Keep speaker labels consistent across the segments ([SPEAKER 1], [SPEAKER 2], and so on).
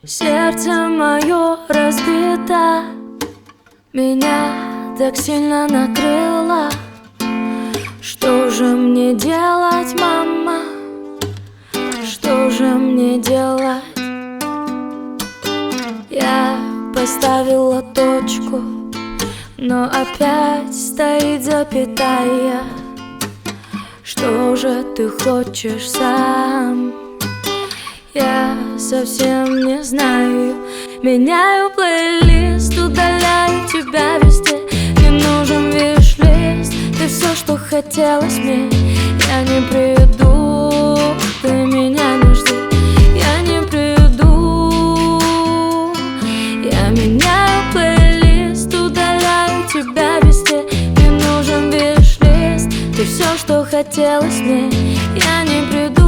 [SPEAKER 1] Сердце мое разбито, меня так сильно накрыло. Что же мне делать, мама? Что же мне делать? Я поставила точку, но опять стоит запятая. Что же ты хочешь сам? Я совсем не знаю. Меняю плейлист, удаляю тебя везде. Не нужен виш-лист, ты все, что хотелось мне. Я не приду, ты меня не жди. Я не приду. Я меняю плейлист, удаляю тебя везде. Не нужен виш-лист, ты все, что хотелось мне. Я не приду.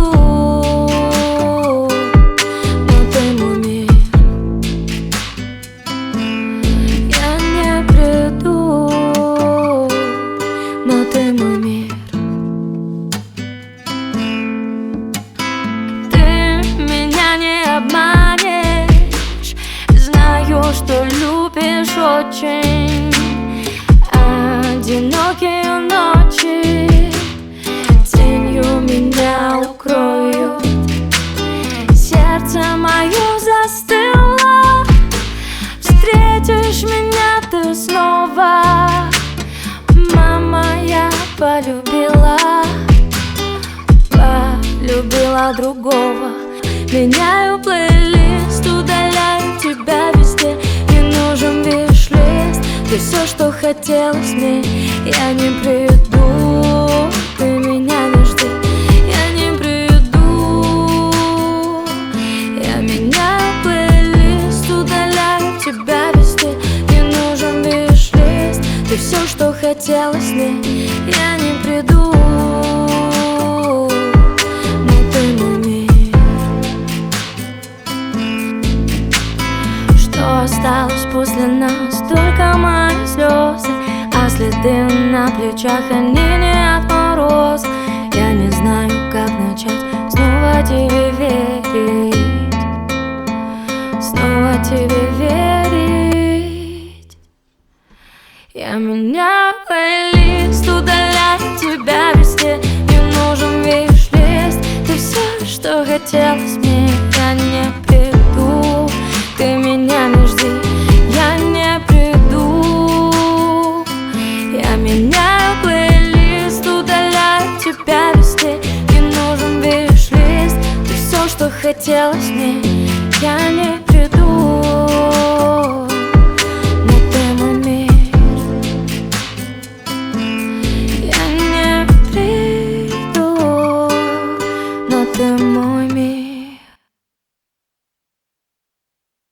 [SPEAKER 1] Что любишь очень. Одинокие ночи тенью меня укроют. Сердце мое застыло. Встретишь меня ты снова. Мама, я полюбила другого. Меняю плейлист, удаляю тебя везде. Не нужен виш-лист, ты все, что хотелось мне. Я не приду, ты меня не жди. Я не приду. Я меняю плейлист, удаляю тебя везде. Не нужен виш-лист, ты все, что хотелось мне. Я не приду. Осталось после нас только мои слезы, а следы на плечах, они не от мороза. Я не знаю, как начать снова тебе верить, снова тебе верить. Я меняю плейлист, удаляю тебя везде. Не нужен виш-лист, ты все, что хотелось мне. Я не приду, ты меня не жди. Я не приду. Я меняю плейлист, удаляю тебя везде. Не нужен виш-лист, ты все, что хотелось мне. Я не